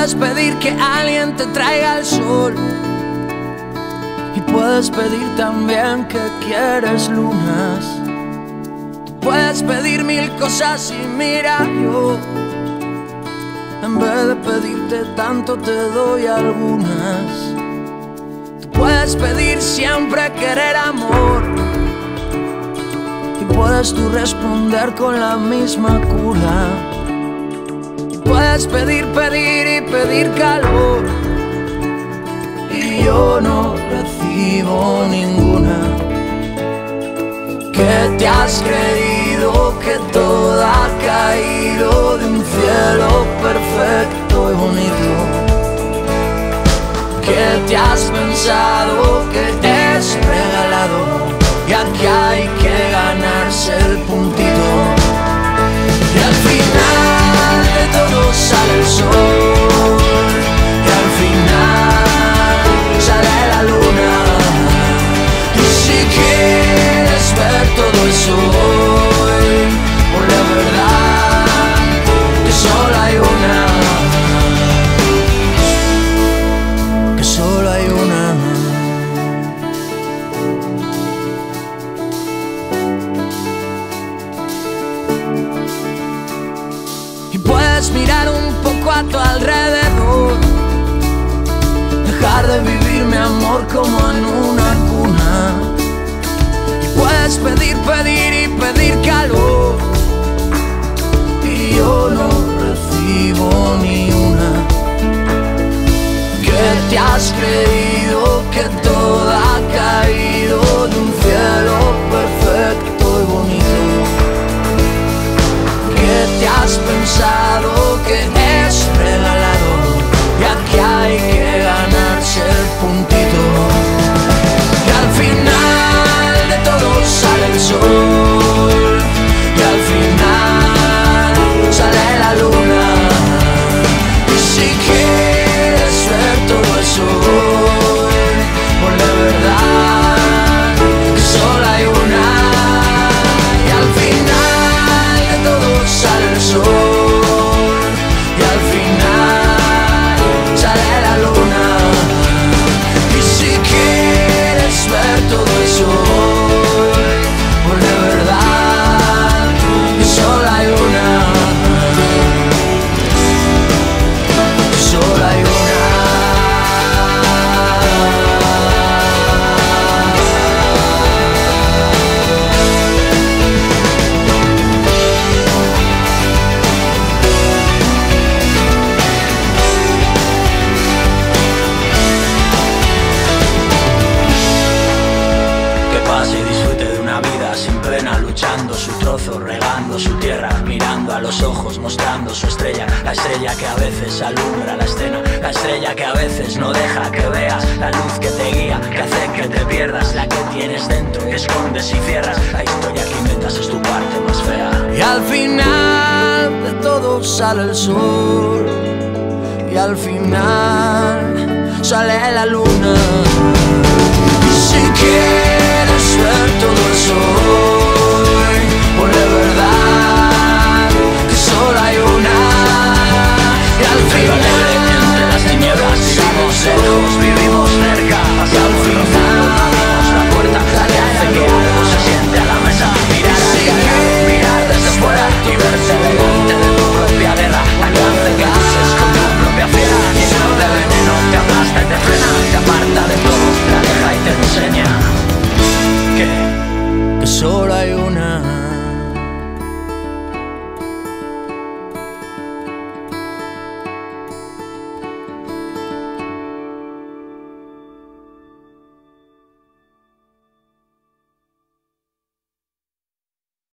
puedes pedir que alguien te traiga el sol, y puedes pedir también que quieres lunas. Tú puedes pedir mil cosas y mira, yo en vez de pedirte tanto te doy algunas. Tú puedes pedir siempre querer amor, y puedes tú responder con la misma cura. Puedes pedir, pedir y pedir calor, y yo no recibo ninguna. ¿Qué te has creído? Que todo ha caído de un cielo perfecto y bonito. ¿Qué te has pensado? Que es regalado, y aquí hay que ganarse el puntito. Y al final de todo sale el sol, y al final sale la luna. Y si quieres ver todo eso hoy, por la verdad que solo hay una, que solo hay una. Puedes mirar un poco a tu alrededor, dejar de vivir mi amor como en una cuna. Y puedes pedir, pedir y pedir calor, y yo no recibo ni una. ¿Qué te has creído? Que todo ha caído de un cielo perfecto y bonito. ¿Qué te has pensado? Que es regalado, y aquí hay que ganarse el puntito. Y al final de todo sale el sol, y al final sale la luna. Y si quieres ver todo eso hoy, por la verdad que solo hay una. Y al final de todo sale el sol, y al final sale la luna. Y si quieres ver todo eso hoy, por la verdad que solo hay una, que solo hay una. Y disfrute de una vida sin pena, luchando su trozo, regando su tierra, mirando a los ojos, mostrando su estrella. La estrella que a veces alumbra la escena, la estrella que a veces no deja que veas, la luz que te guía, que hace que te pierdas, la que tienes dentro y escondes y cierras. La historia que inventas es tu parte más fea. Y al final de todo sale el sol, y al final sale la luna. Y si quieres